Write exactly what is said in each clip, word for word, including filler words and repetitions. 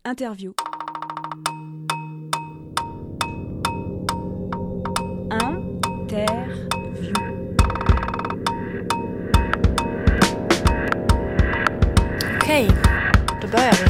Interview. Interview. Okej, då börjar vi.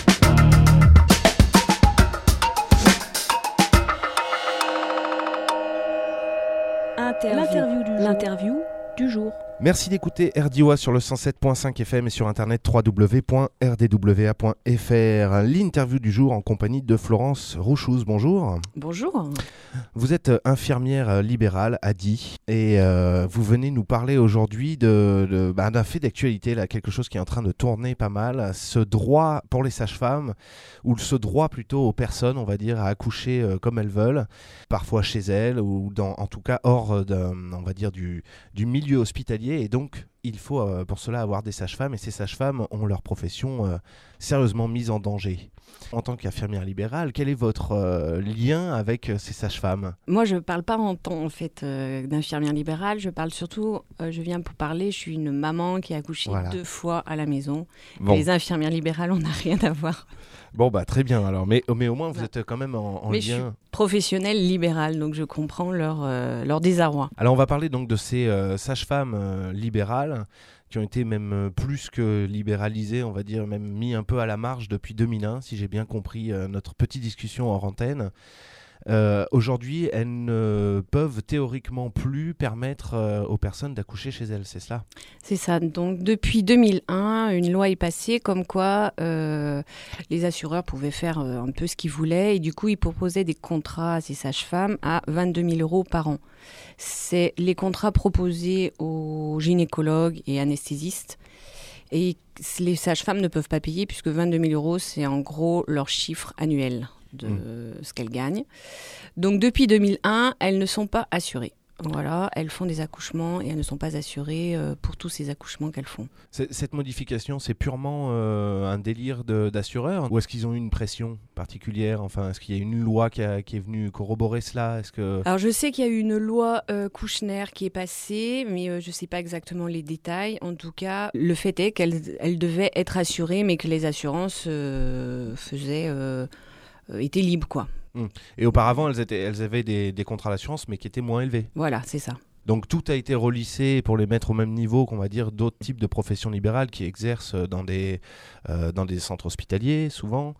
Interview. L'interview du jour. L'interview du jour. Merci d'écouter R D O A sur le cent sept virgule cinq F M et sur internet w w w point r d w a point f r. L'interview du jour en compagnie de Florence Rouchouz. Bonjour. Bonjour. Vous êtes infirmière libérale à Die et euh, vous venez nous parler aujourd'hui de, de, bah, d'un fait d'actualité, là, quelque chose qui est en train de tourner pas mal, ce droit pour les sages-femmes, ou ce droit plutôt aux personnes, on va dire, à accoucher euh, comme elles veulent, parfois chez elles ou dans, en tout cas hors de, on va dire, du, du milieu hospitalier. Et donc, il faut euh, pour cela avoir des sages-femmes, et ces sages-femmes ont leur profession euh, sérieusement mise en danger. En tant qu'infirmière libérale, quel est votre euh, lien avec euh, ces sages-femmes ? Moi, je ne parle pas en tant en fait, euh, d'infirmière libérale, je parle surtout, euh, je viens pour parler, je suis une maman qui a accouché voilà. deux fois à la maison. Bon. Les infirmières libérales, on n'a rien à voir. Bon, bah très bien alors, mais, mais au moins vous êtes quand même en, en mais lien... je suis professionnelle libérale, donc je comprends leur, euh, leur désarroi. Alors on va parler donc de ces euh, sages-femmes euh, libérales qui ont été même euh, plus que libéralisées, on va dire même mis un peu à la marge depuis deux mille un, si j'ai bien compris euh, notre petite discussion hors antenne. Euh, aujourd'hui, elles ne peuvent théoriquement plus permettre euh, aux personnes d'accoucher chez elles, c'est cela ? C'est ça. Donc, depuis deux mille un, une loi est passée comme quoi euh, les assureurs pouvaient faire euh, un peu ce qu'ils voulaient. Et du coup, ils proposaient des contrats à ces sages-femmes à vingt-deux mille euros par an. C'est les contrats proposés aux gynécologues et anesthésistes. Et les sages-femmes ne peuvent pas payer puisque vingt-deux mille euros, c'est en gros leur chiffre annuel de mmh. ce qu'elles gagnent. Donc depuis deux mille un, elles ne sont pas assurées. Voilà, elles font des accouchements et elles ne sont pas assurées euh, pour tous ces accouchements qu'elles font. C'est, cette modification, c'est purement euh, un délire de, d'assureurs ou est-ce qu'ils ont eu une pression particulière ? Enfin, est-ce qu'il y a une loi qui, a, qui est venue corroborer cela ? Est-ce que... Alors, je sais qu'il y a eu une loi euh, Kouchner qui est passée, mais euh, je ne sais pas exactement les détails. En tout cas, le fait est qu'elles elles devaient être assurées, mais que les assurances euh, faisaient, euh, euh, étaient libres, quoi. Et auparavant, elles, étaient, elles avaient des, des contrats d'assurance, mais qui étaient moins élevés. Voilà, c'est ça. Donc tout a été relissé pour les mettre au même niveau qu'on va dire d'autres types de professions libérales qui exercent dans des, euh, dans des centres hospitaliers, souvent.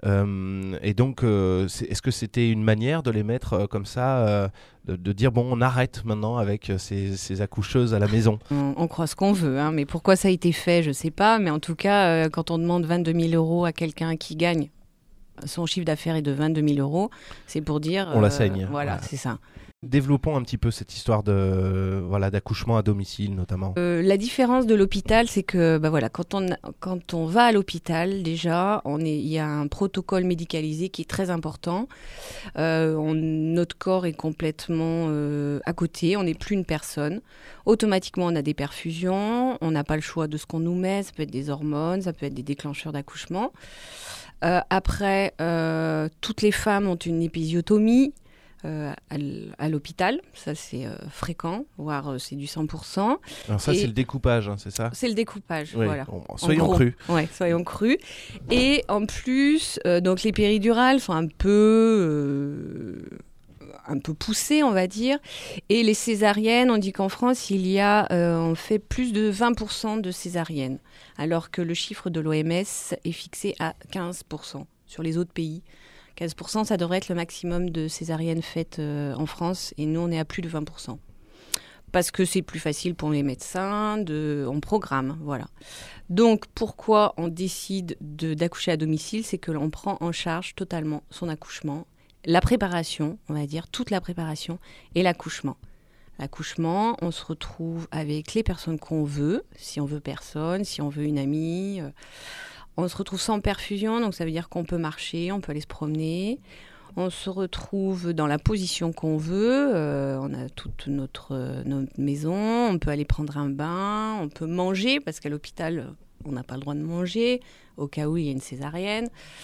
Euh, et donc, euh, c'est, est-ce que c'était une manière de les mettre euh, comme ça, euh, de, de dire, bon, on arrête maintenant avec ces, ces accoucheuses à la maison ? On, on croit ce qu'on veut, hein, mais pourquoi ça a été fait, je ne sais pas. Mais en tout cas, euh, quand on demande vingt-deux mille euros à quelqu'un qui gagne, son chiffre d'affaires est de vingt-deux mille euros, c'est pour dire... On euh, la saigne. Voilà, voilà, c'est ça. Développons un petit peu cette histoire de, voilà, d'accouchement à domicile, notamment. Euh, la différence de l'hôpital, c'est que bah voilà, quand, on, quand on va à l'hôpital, déjà, on est, il y a un protocole médicalisé qui est très important. Euh, on, notre corps est complètement euh, à côté, on n'est plus une personne. Automatiquement, on a des perfusions, on n'a pas le choix de ce qu'on nous met, ça peut être des hormones, ça peut être des déclencheurs d'accouchement. Euh, après, euh, toutes les femmes ont une épisiotomie euh, à, l- à l'hôpital. Ça, c'est euh, fréquent, voire euh, c'est du cent pour cent. Alors ça, Et c'est le découpage, hein, c'est ça ? C'est le découpage, oui, voilà. Bon, soyons crus. Ouais, soyons crus. Et en plus, euh, donc les péridurales sont un peu... Euh, un peu poussées, on va dire. Et les césariennes, on dit qu'en France, il y a, euh, on fait plus de vingt pour cent de césariennes, alors que le chiffre de l'O M S est fixé à quinze pour cent sur les autres pays. quinze pour cent, ça devrait être le maximum de césariennes faites euh, en France, et nous, on est à plus de vingt pour cent. Parce que c'est plus facile pour les médecins, de, on programme, voilà. Donc, pourquoi on décide de, d'accoucher à domicile ? C'est que l'on prend en charge totalement son accouchement, la préparation, on va dire, toute la préparation, et l'accouchement. L'accouchement, on se retrouve avec les personnes qu'on veut, si on veut personne, si on veut une amie. Euh, on se retrouve sans perfusion, donc ça veut dire qu'on peut marcher, on peut aller se promener. On se retrouve dans la position qu'on veut, euh, on a toute notre, euh, notre maison, on peut aller prendre un bain, on peut manger, parce qu'à l'hôpital, on n'a pas le droit de manger, au cas où il y a une césarienne.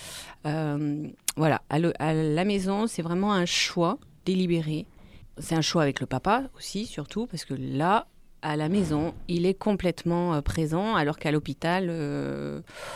Euh, voilà, à, le, à la maison, c'est vraiment un choix délibéré. C'est un choix avec le papa aussi, surtout, parce que là, à la maison, il est complètement euh, présent, alors qu'à l'hôpital, euh,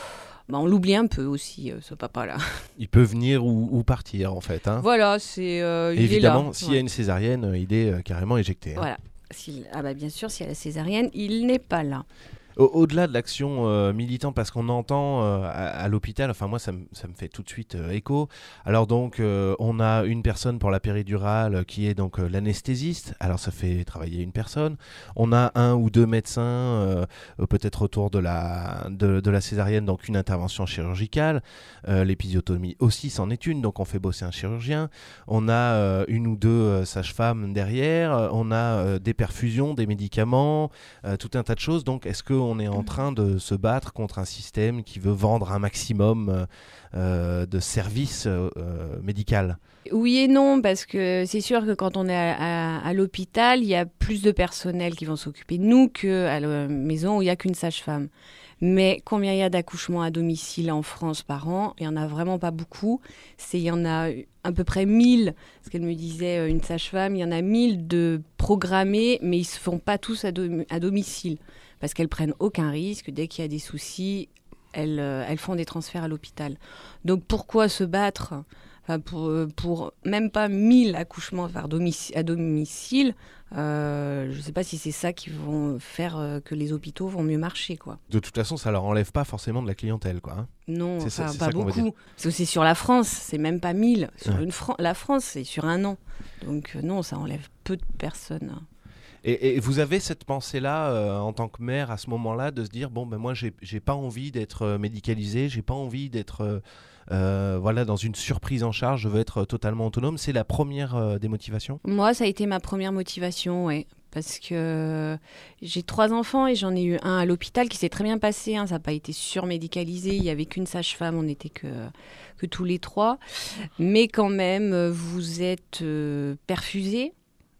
bah, on l'oublie un peu aussi, euh, ce papa-là. Il peut venir ou, ou partir, en fait. Hein. Voilà, c'est. Euh, il évidemment, est là. s'il ouais. y a une césarienne, il est euh, carrément éjecté. Hein. Voilà. S'il... Ah bah bien sûr, s'il y a la césarienne, il n'est pas là. Au- Au-delà de l'action euh, militante, parce qu'on entend euh, à, à l'hôpital, enfin moi ça, m- ça me fait tout de suite euh, écho. Alors donc euh, on a une personne pour la péridurale euh, qui est donc euh, l'anesthésiste. Alors ça fait travailler une personne. On a un ou deux médecins, euh, euh, peut-être autour de la, de, de la césarienne, donc une intervention chirurgicale. Euh, l'épisiotomie aussi c'en est une, donc on fait bosser un chirurgien. On a euh, une ou deux euh, sages-femmes derrière. On a euh, des perfusions, des médicaments, euh, tout un tas de choses. Donc est-ce que on est en train de se battre contre un système qui veut vendre un maximum euh, de services euh, médicaux? Oui et non, parce que c'est sûr que quand on est à, à, à l'hôpital, il y a plus de personnel qui vont s'occuper de nous qu'à la maison où il n'y a qu'une sage-femme. Mais combien il y a d'accouchements à domicile en France par an? Il n'y en a vraiment pas beaucoup. C'est, il y en a à peu près mille, ce qu'elle me disait, une sage-femme, il y en a mille de programmés, mais ils ne se font pas tous à, do- à domicile. Parce qu'elles prennent aucun risque. Dès qu'il y a des soucis, elles, euh, elles font des transferts à l'hôpital. Donc pourquoi se battre enfin, pour, pour même pas mille accouchements par domici- à domicile euh, je ne sais pas si c'est ça qui vont faire euh, que les hôpitaux vont mieux marcher, quoi. De toute façon, ça leur enlève pas forcément de la clientèle, quoi. Hein. Non, c'est ça, enfin, c'est pas ça qu'on veut dire. beaucoup. C'est aussi sur la France, c'est même pas mille. Sur Ouais. une Fran- la France, c'est sur un an. Donc euh, non, ça enlève peu de personnes. Et, et vous avez cette pensée-là euh, en tant que mère à ce moment-là de se dire bon ben moi j'ai j'ai pas envie d'être euh, médicalisée, j'ai pas envie d'être euh, euh, voilà dans une surprise en charge, je veux être euh, totalement autonome. C'est la première euh, des motivations. Moi, ça a été ma première motivation, ouais. Parce que j'ai trois enfants et j'en ai eu un à l'hôpital qui s'est très bien passé. Hein, ça n'a pas été surmédicalisé. Il n'y avait qu'une sage-femme, on n'était que, que tous les trois. Mais quand même, vous êtes euh, perfusé.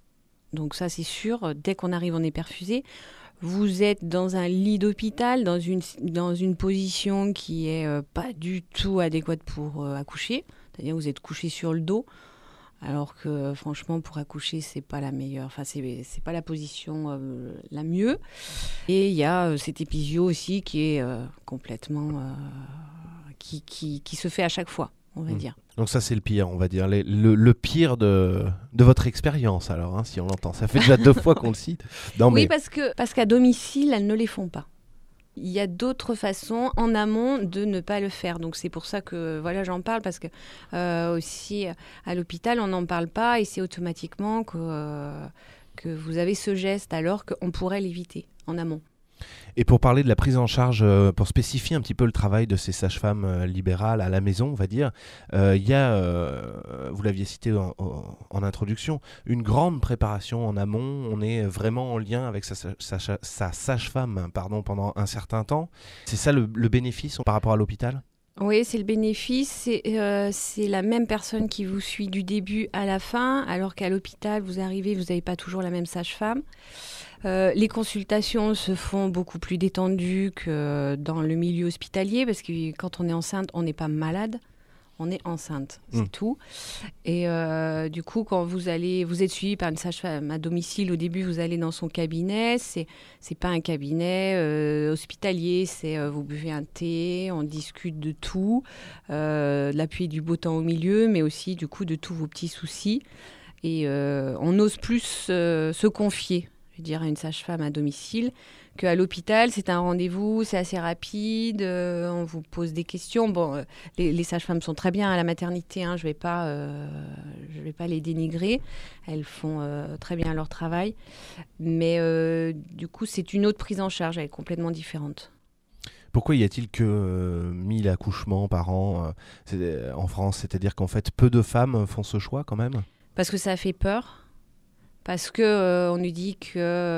Donc ça, c'est sûr. Dès qu'on arrive, on est perfusé. Vous êtes dans un lit d'hôpital, dans une, dans une position qui n'est euh, pas du tout adéquate pour euh, accoucher. C'est-à-dire que vous êtes couché sur le dos. Alors que franchement, pour accoucher, c'est pas la meilleure, enfin c'est c'est pas la position euh, la mieux. Et il y a euh, cet épisio aussi qui est euh, complètement euh, qui, qui qui se fait à chaque fois, on va mmh. dire. Donc ça c'est le pire, on va dire les, le, le pire de de votre expérience alors, hein, si on l'entend. Ça fait déjà deux fois qu'on le cite. Non, oui, mais... parce que parce qu'à domicile, elles ne les font pas. Il y a d'autres façons en amont de ne pas le faire. Donc c'est pour ça que voilà, j'en parle parce que euh, aussi à l'hôpital, on n'en parle pas et c'est automatiquement que, euh, que vous avez ce geste alors qu'on pourrait l'éviter en amont. Et pour parler de la prise en charge, euh, pour spécifier un petit peu le travail de ces sages-femmes euh, libérales à la maison, on va dire, il euh, y a, euh, vous l'aviez cité en, en, en introduction, une grande préparation en amont. On est vraiment en lien avec sa, sa, sa, sa sage-femme pardon, pendant un certain temps. C'est ça le, le bénéfice par rapport à l'hôpital ? Oui, c'est le bénéfice. C'est, euh, c'est la même personne qui vous suit du début à la fin, alors qu'à l'hôpital, vous arrivez, vous n'avez pas toujours la même sage-femme. Euh, les consultations se font beaucoup plus détendues que dans le milieu hospitalier, parce que quand on est enceinte, on n'est pas malade. On est enceinte, c'est mmh. tout. Et euh, du coup, quand vous allez, vous êtes suivi par une sage-femme à domicile, au début, vous allez dans son cabinet. C'est, c'est pas un cabinet euh, hospitalier, c'est euh, vous buvez un thé, on discute de tout, euh, de la pluie et du beau temps au milieu, mais aussi du coup de tous vos petits soucis. Et euh, on ose plus euh, se confier, je veux dire, à une sage-femme à domicile. Qu'à l'hôpital, c'est un rendez-vous, c'est assez rapide, euh, on vous pose des questions. Bon, euh, les, les sages-femmes sont très bien à la maternité, hein, je ne vais pas, euh, je vais pas les dénigrer. Elles font euh, très bien leur travail. Mais euh, du coup, c'est une autre prise en charge, elle est complètement différente. Pourquoi y a-t-il que euh, mille accouchements par an euh, c'est, en France ? C'est-à-dire qu'en fait, peu de femmes font ce choix quand même ? Parce que ça fait peur. Parce qu'on euh, nous dit qu'il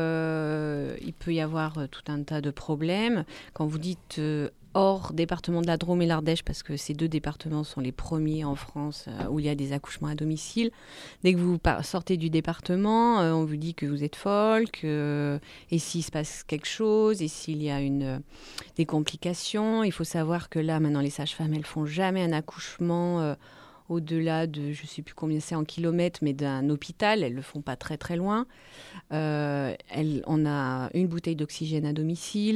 euh, peut y avoir euh, tout un tas de problèmes. Quand vous dites euh, hors département de la Drôme et l'Ardèche, parce que ces deux départements sont les premiers en France euh, où il y a des accouchements à domicile, dès que vous par- sortez du département, euh, on vous dit que vous êtes folle, que, et s'il se passe quelque chose, et s'il y a une, euh, des complications. Il faut savoir que là, maintenant, les sages-femmes, elles ne font jamais un accouchement euh, au-delà de, je ne sais plus combien c'est en kilomètres, mais d'un hôpital, elles ne le font pas très très loin. Euh, elles, on a une bouteille d'oxygène à domicile,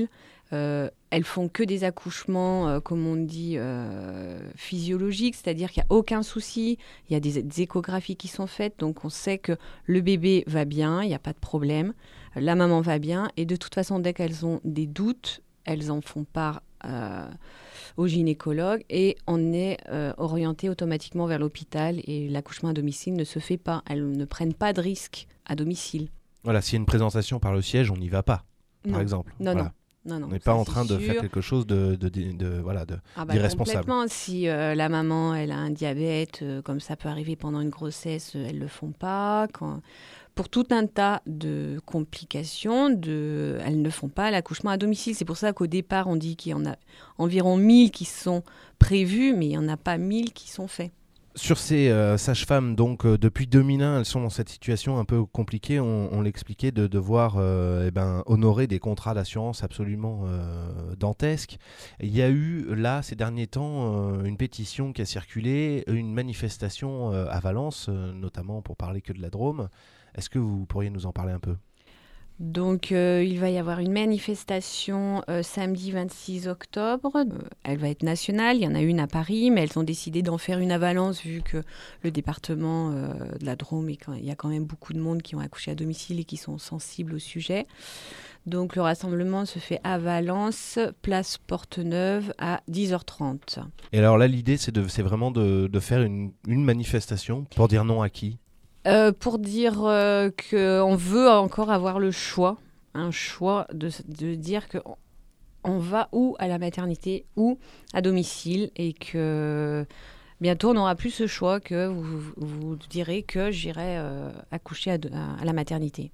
Euh, elles font que des accouchements, euh, comme on dit, euh, physiologiques, c'est-à-dire qu'il n'y a aucun souci. Il y a des, des échographies qui sont faites, donc on sait que le bébé va bien, il n'y a pas de problème. La maman va bien, et de toute façon, dès qu'elles ont des doutes, elles en font part euh, au gynécologue, et on est euh, orienté automatiquement vers l'hôpital, et l'accouchement à domicile ne se fait pas. Elles ne prennent pas de risque à domicile. Voilà, s'il y a une présentation par le siège, on n'y va pas, par non. exemple. Non, voilà. non. Non, non, on n'est pas en c'est train sûr. de faire quelque chose de, de, de, de, voilà, de, ah bah, d'irresponsable. Complètement. Si euh, la maman elle a un diabète, euh, comme ça peut arriver pendant une grossesse, euh, elles ne le font pas. Quand... Pour tout un tas de complications, de... elles ne font pas l'accouchement à domicile. C'est pour ça qu'au départ, on dit qu'il y en a environ mille qui sont prévus, mais il n'y en a pas mille qui sont faits. Sur ces euh, sages-femmes, donc euh, depuis deux mille un, elles sont dans cette situation un peu compliquée. On, on l'expliquait, de devoir euh, eh ben, honorer des contrats d'assurance absolument euh, dantesques. Il y a eu là ces derniers temps euh, une pétition qui a circulé, une manifestation euh, à Valence, euh, notamment pour parler que de la Drôme. Est-ce que vous pourriez nous en parler un peu ? Donc, euh, il va y avoir une manifestation euh, samedi vingt-six octobre. Euh, elle va être nationale. Il y en a une à Paris, mais elles ont décidé d'en faire une à Valence, vu que le département euh, de la Drôme, et quand, il y a quand même beaucoup de monde qui ont accouché à domicile et qui sont sensibles au sujet. Donc, le rassemblement se fait à Valence, place Porte-Neuve, à dix heures trente. Et alors là, l'idée, c'est, de, c'est vraiment de, de faire une, une manifestation pour dire non à qui ? Euh, pour dire euh, qu'on veut encore avoir le choix, un choix de, de dire qu'on on va ou à la maternité ou à domicile, et que bientôt on n'aura plus ce choix, que vous, vous direz que j'irai euh, accoucher à, à, à la maternité.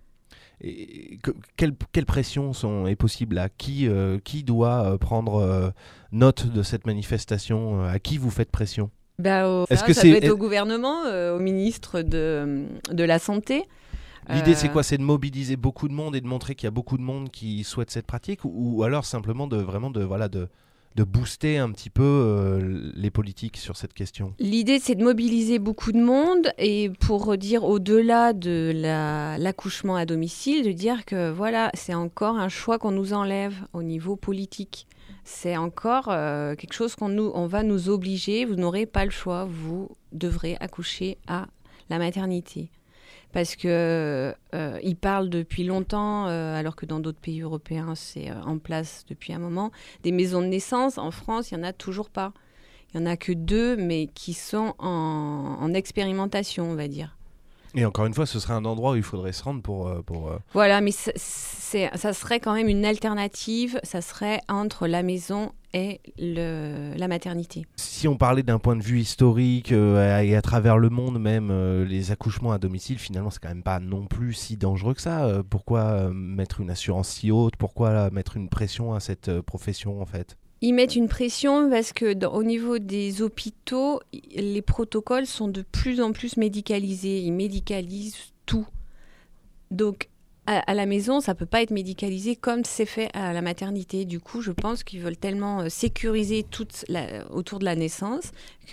Et que, quelle, quelle pression sont, est possible là ? Qui, euh, qui doit euh, prendre euh, note de cette manifestation ? À qui vous faites pression ? Bah, au, Est-ce ça, que ça c'est... peut être au gouvernement, euh, au ministre de, de la Santé. L'idée, euh... c'est quoi ? C'est de mobiliser beaucoup de monde et de montrer qu'il y a beaucoup de monde qui souhaite cette pratique, ou, ou alors simplement de, vraiment de, voilà, de, de booster un petit peu euh, les politiques sur cette question ? L'idée, c'est de mobiliser beaucoup de monde, et pour dire au-delà de la, l'accouchement à domicile, de dire que voilà, c'est encore un choix qu'on nous enlève au niveau politique. C'est encore euh, quelque chose qu'on nous, on va nous obliger. Vous n'aurez pas le choix. Vous devrez accoucher à la maternité. Parce que euh, ils parlent depuis longtemps, euh, alors que dans d'autres pays européens, c'est euh, en place depuis un moment, des maisons de naissance. En France, il n'y en a toujours pas. Il n'y en a que deux, mais qui sont en, en expérimentation, on va dire. Et encore une fois, ce serait un endroit où il faudrait se rendre pour... Euh, pour euh... Voilà, mais c'est, c'est, ça serait quand même une alternative. Ça serait entre la maison et le, la maternité. Si on parlait d'un point de vue historique euh, et à travers le monde même, euh, les accouchements à domicile, finalement, c'est quand même pas non plus si dangereux que ça. Euh, pourquoi euh, mettre une assurance si haute ? Pourquoi euh, mettre une pression à cette euh, profession, en fait ? Ils mettent une pression parce que dans, au niveau des hôpitaux, les protocoles sont de plus en plus médicalisés. Ils médicalisent tout. Donc, à, à la maison, ça ne peut pas être médicalisé comme c'est fait à la maternité. Du coup, je pense qu'ils veulent tellement sécuriser tout la, autour de la naissance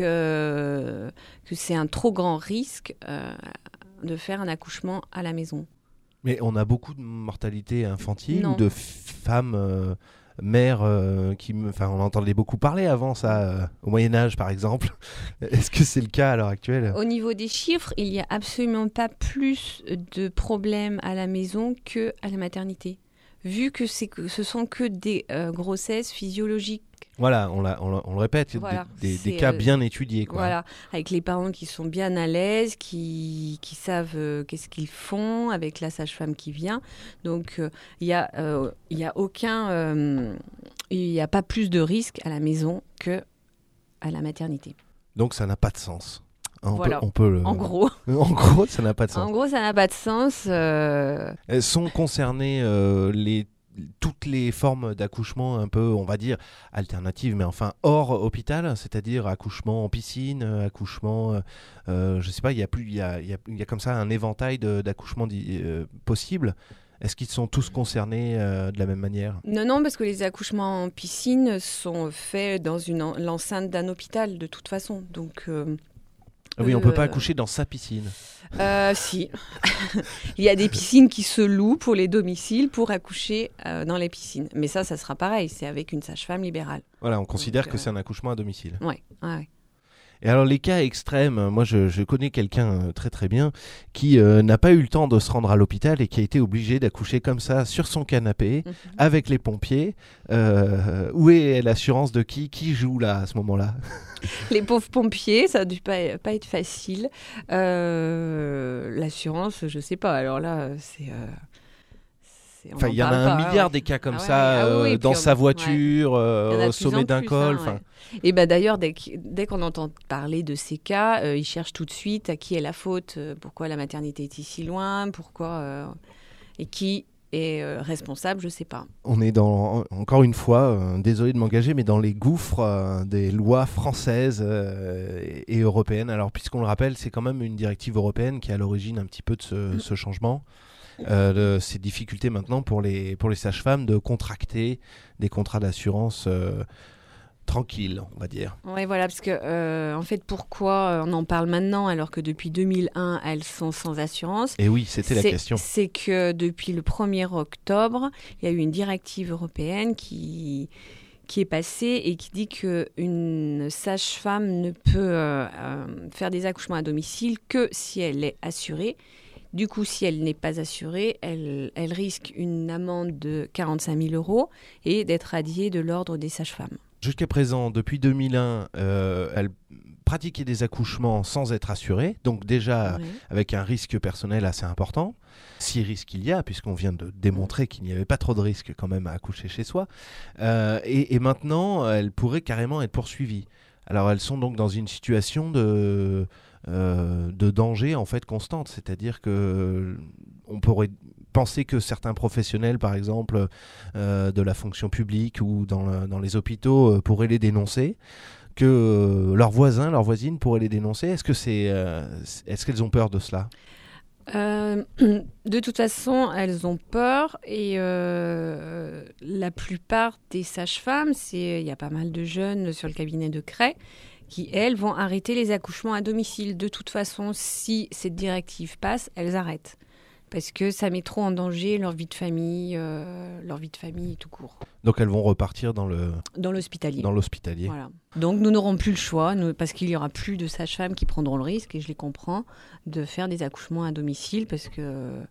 que, que c'est un trop grand risque euh, de faire un accouchement à la maison. Mais on a beaucoup de mortalité infantile Non. ou de femmes... Euh... mère euh, qui me... enfin on entendait beaucoup parler avant ça euh, au Moyen-Âge par exemple. Est-ce que c'est le cas à l'heure actuelle ? Au niveau des chiffres, il n'y a absolument pas plus de problèmes à la maison qu'à la maternité, vu que, c'est que ce sont que des euh, grossesses physiologiques. Voilà, on, l'a, on, l'a, on le répète, voilà, des, des, des cas euh, bien étudiés. Quoi. Voilà, avec les parents qui sont bien à l'aise, qui, qui savent euh, qu'est-ce qu'ils font, avec la sage-femme qui vient. Donc, il euh, n'y a, euh, y a aucun... Il euh, n'y a pas plus de risque à la maison qu'à la maternité. Donc, ça n'a pas de sens. On voilà, peut, on peut le... en gros. En gros, ça n'a pas de sens. En gros, ça n'a pas de sens. Euh... Elles sont concernées euh, les... toutes les formes d'accouchement un peu, on va dire, alternatives, mais enfin hors hôpital, c'est-à-dire accouchement en piscine, accouchement, euh, je sais pas, il y a plus, il y a, il y a, il y a comme ça un éventail de, d'accouchements euh, possibles. Est-ce qu'ils sont tous concernés euh, de la même manière ? Non, non, parce que les accouchements en piscine sont faits dans une en, l'enceinte d'un hôpital de toute façon, donc euh, Ah oui, euh, on peut pas accoucher dans sa piscine. Euh, si. Il y a des piscines qui se louent pour les domiciles pour accoucher euh, dans les piscines. Mais ça, ça sera pareil, c'est avec une sage-femme libérale. Voilà, on considère Donc, que euh... c'est un accouchement à domicile. Ouais, ouais. Et alors les cas extrêmes, moi je, je connais quelqu'un euh, très très bien qui euh, n'a pas eu le temps de se rendre à l'hôpital et qui a été obligé d'accoucher comme ça sur son canapé Mmh. avec les pompiers. Euh, où est l'assurance de qui Qui joue là à ce moment-là? Les pauvres pompiers, ça a dû pas, pas être facile. Euh, l'assurance, je sais pas. Alors là, c'est... Euh... Enfin, il y en a un pas, milliard ouais. des cas comme ah ouais, ça, ah oui, euh, dans puis, sa ouais. voiture, euh, au sommet d'un plus, col. Hein, ouais. Et ben d'ailleurs, dès, qu', dès qu'on entend parler de ces cas, euh, ils cherchent tout de suite à qui est la faute, euh, pourquoi la maternité est si loin, pourquoi euh, et qui est euh, responsable, je sais pas. On est dans, encore une fois, euh, désolé de m'engager, mais dans les gouffres euh, des lois françaises euh, et, et européennes. Alors, puisqu'on le rappelle, c'est quand même une directive européenne qui est à l'origine un petit peu de ce, mmh. ce changement. Euh, de ces difficultés maintenant pour les, pour les sages-femmes de contracter des contrats d'assurance euh, tranquilles, on va dire. Oui, voilà, parce que euh, en fait, pourquoi on en parle maintenant alors que depuis deux mille un, elles sont sans assurance? Et oui, c'était c'est, la question. C'est que depuis le premier octobre, il y a eu une directive européenne qui... qui est passée et qui dit qu'une sage-femme ne peut euh, euh, faire des accouchements à domicile que si elle est assurée. Du coup, si elle n'est pas assurée, elle, elle risque une amende de quarante-cinq mille euros et d'être radiée de l'ordre des sages-femmes. Jusqu'à présent, depuis deux mille un, euh, elle pratiquait des accouchements sans être assurée, donc déjà oui. avec un risque personnel assez important. Si risque il y a, puisqu'on vient de démontrer qu'il n'y avait pas trop de risques quand même à accoucher chez soi. Euh, et, et maintenant, elle pourrait carrément être poursuivie. Alors, elles sont donc dans une situation de... Euh, de danger en fait constante, c'est-à-dire que on pourrait penser que certains professionnels, par exemple euh, de la fonction publique ou dans, le, dans les hôpitaux, euh, pourraient les dénoncer, que euh, leurs voisins, leurs voisines pourraient les dénoncer. Est-ce que c'est, euh, est-ce qu'elles ont peur de cela ? Euh, de toute façon, elles ont peur et euh, la plupart des sages-femmes, c'est, il y a pas mal de jeunes sur le cabinet de Cray qui, elles, vont arrêter les accouchements à domicile. De toute façon, si cette directive passe, elles arrêtent. Parce que ça met trop en danger leur vie de famille, euh, leur vie de famille tout court. Donc elles vont repartir dans le dans l'hospitalier. Dans l'hospitalier. Voilà. Donc nous n'aurons plus le choix, nous, parce qu'il y aura plus de sages-femmes qui prendront le risque, et je les comprends, de faire des accouchements à domicile, parce que euh,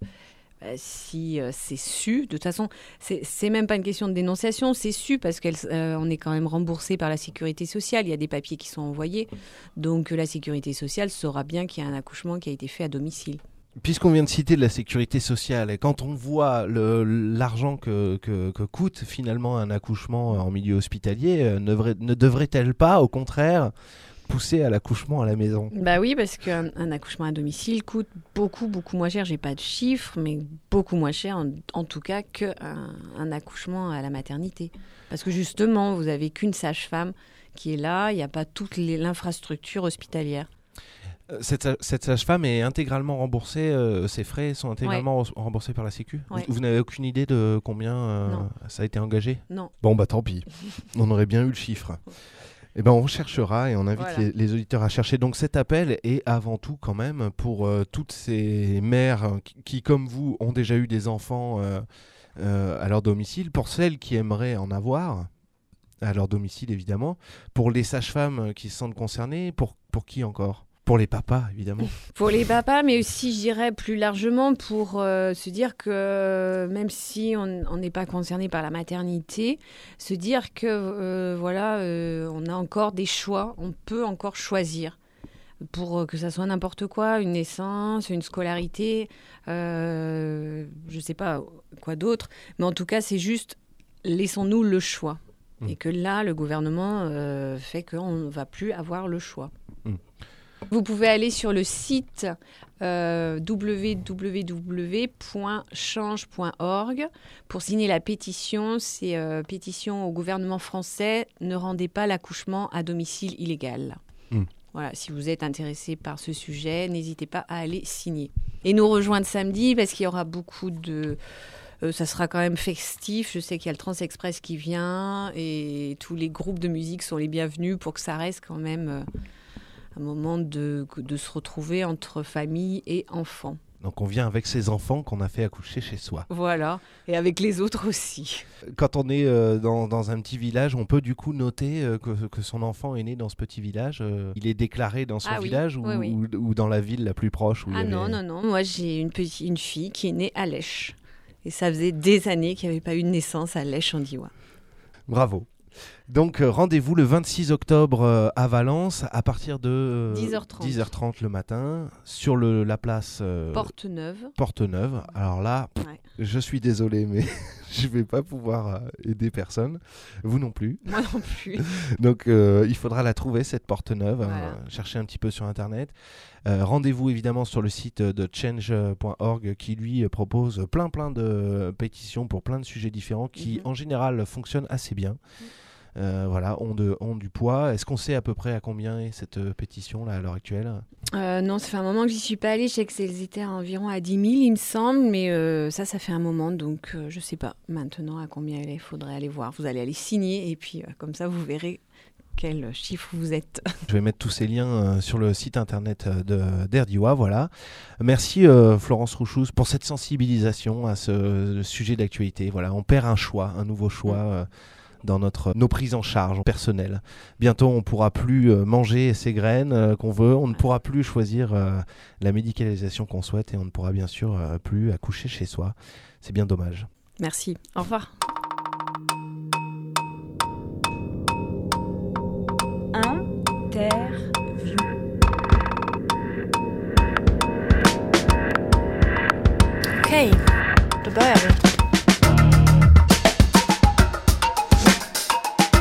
si euh, c'est su, de toute façon, c'est, c'est même pas une question de dénonciation, c'est su parce qu'on euh, est quand même remboursé par la sécurité sociale, il y a des papiers qui sont envoyés, donc la sécurité sociale saura bien qu'il y a un accouchement qui a été fait à domicile. Puisqu'on vient de citer de la sécurité sociale, et quand on voit le, l'argent que, que, que coûte finalement un accouchement en milieu hospitalier, euh, ne, devrait, ne devrait-elle pas, au contraire, pousser à l'accouchement à la maison ? Bah oui, parce qu'un un accouchement à domicile coûte beaucoup, beaucoup moins cher. J'ai pas de chiffres, mais beaucoup moins cher, en, en tout cas, qu'un un accouchement à la maternité. Parce que justement, vous n'avez qu'une sage-femme qui est là, il n'y a pas toute les, l'infrastructure hospitalière. Cette, cette sage-femme est intégralement remboursée, euh, ses frais sont intégralement ouais. remboursés par la Sécu. Ouais. Vous, vous n'avez aucune idée de combien euh, ça a été engagé ? Non. Bon, bah tant pis. On aurait bien eu le chiffre. Eh ben, on recherchera et on invite voilà. les, les auditeurs à chercher. Donc cet appel est avant tout quand même pour euh, toutes ces mères qui, qui, comme vous, ont déjà eu des enfants euh, euh, à leur domicile. Pour celles qui aimeraient en avoir, à leur domicile évidemment. Pour les sages-femmes qui se sentent concernées, pour, pour qui encore ? Pour les papas, évidemment. Pour les papas, mais aussi, je dirais, plus largement pour euh, se dire que euh, même si on n'est pas concerné par la maternité, se dire que, euh, voilà, euh, on a encore des choix, on peut encore choisir pour euh, que ça soit n'importe quoi, une naissance, une scolarité, euh, je ne sais pas quoi d'autre, mais en tout cas, c'est juste, laissons-nous le choix. Mmh. Et que là, le gouvernement euh, fait qu'on ne va plus avoir le choix. Mmh. Vous pouvez aller sur le site euh, w w w point change point org pour signer la pétition. C'est euh, pétition au gouvernement français, ne rendez pas l'accouchement à domicile illégal. Mmh. Voilà, si vous êtes intéressé par ce sujet, n'hésitez pas à aller signer. Et nous rejoindre samedi parce qu'il y aura beaucoup de... Euh, ça sera quand même festif. Je sais qu'il y a le Transexpress qui vient et tous les groupes de musique sont les bienvenus pour que ça reste quand même... Euh, un moment de, de se retrouver entre famille et enfants. Donc on vient avec ses enfants qu'on a fait accoucher chez soi. Voilà, et avec les autres aussi. Quand on est euh, dans, dans un petit village, on peut du coup noter euh, que, que son enfant est né dans ce petit village. Euh, il est déclaré dans son ah, village oui. ou, Oui, oui. Ou, ou dans la ville la plus proche où Ah il y non, avait... non, non. Moi, j'ai une, petite, une fille qui est née à Lèche. Et ça faisait des années qu'il n'y avait pas eu de naissance à Lèche en Diois. Bravo. Donc euh, rendez-vous le vingt-six octobre euh, à Valence à partir de euh, dix heures trente. dix heures trente le matin sur le, la place euh, Porte-Neuve. Porte-Neuve. Alors là, pff, ouais. je suis désolé, mais je ne vais pas pouvoir euh, aider personne. Vous non plus. Moi non plus. Donc euh, il faudra la trouver, cette Porte-Neuve. Voilà. Euh, chercher un petit peu sur Internet. Euh, rendez-vous évidemment sur le site de change point org qui lui propose plein plein de pétitions pour plein de sujets différents qui mm-hmm. en général fonctionnent assez bien. Mm. Euh, voilà, ont, de, ont du poids. Est-ce qu'on sait à peu près à combien est cette euh, pétition là, à l'heure actuelle ? euh, Non, ça fait un moment que j'y suis pas allée. Je sais que elles étaient environ à dix mille, il me semble. Mais euh, ça, ça fait un moment. Donc, euh, je sais pas maintenant à combien elle est. Il faudrait aller voir. Vous allez aller signer. Et puis, euh, comme ça, vous verrez quel chiffre vous êtes. Je vais mettre tous ces liens euh, sur le site internet de, d'Air Diois. Voilà. Merci euh, Florence Rouchouz pour cette sensibilisation à ce sujet d'actualité. Voilà, on perd un choix, un nouveau choix. Mmh. Euh, dans notre, nos prises en charge personnelles. Bientôt, on ne pourra plus euh, manger ces graines euh, qu'on veut, on ne pourra plus choisir euh, la médicalisation qu'on souhaite et on ne pourra bien sûr euh, plus accoucher chez soi. C'est bien dommage. Merci. Au revoir. Interview. Okej, då börjar vi.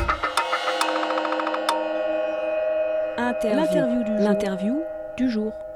L'interview du, L'interview du jour.